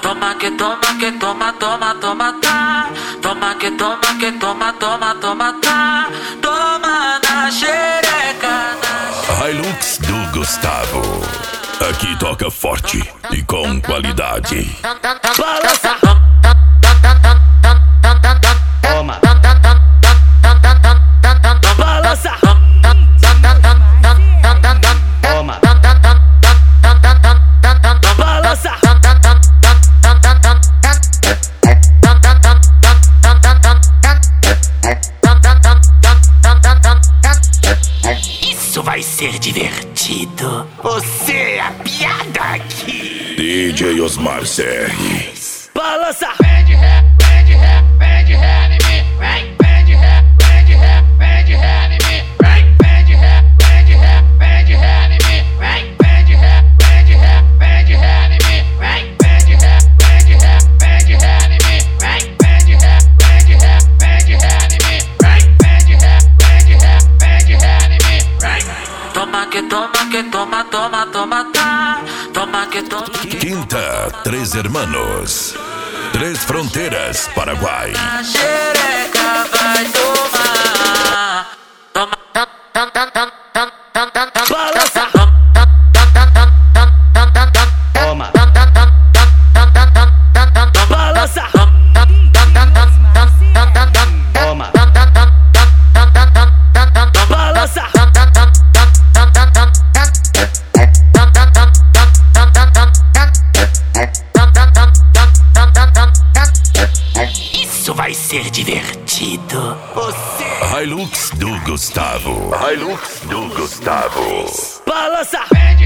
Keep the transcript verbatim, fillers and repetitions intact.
Toma que toma que toma, toma, toma, tá. Toma que toma que toma, toma, toma, tá. Toma na xereca, na Hilux do Gustavo. Aqui toca forte e com qualidade. balança. Toma. Balança. Toma. Balança. Isso vai ser divertido. Você é a piada aqui. D J Osmar C R. Balança. Vem de ré, vem de ré, vem de ré em mim. Vem, vem de ré, vem de ré, vem de ré em mim. Vem, vem de ré, vem de ré, vem de ré em mim. Vem, vem de ré, vem de ré, vem de ré em mim. Vem, vem de ré, vem de ré, vem de ré em mim. Vem, vem de ré, vem de ré, vem de ré em mim. Vem, vem de ré, vem de ré, vem de ré em mim. Vem. Toma que toma que toma, toma, toma, tá. Toma que toma que Quinta, Três Hermanos. Três Fronteiras, Paraguai. na xereca vai tomar. Toma, tam, tam, tam, tam, tam, tam, tam, tam. Balança. Toma. Balança. Toma. Balança. Isso vai ser divertido. Você Hilux do Gustavo. Hilux do Gustavo. Balança. Vem de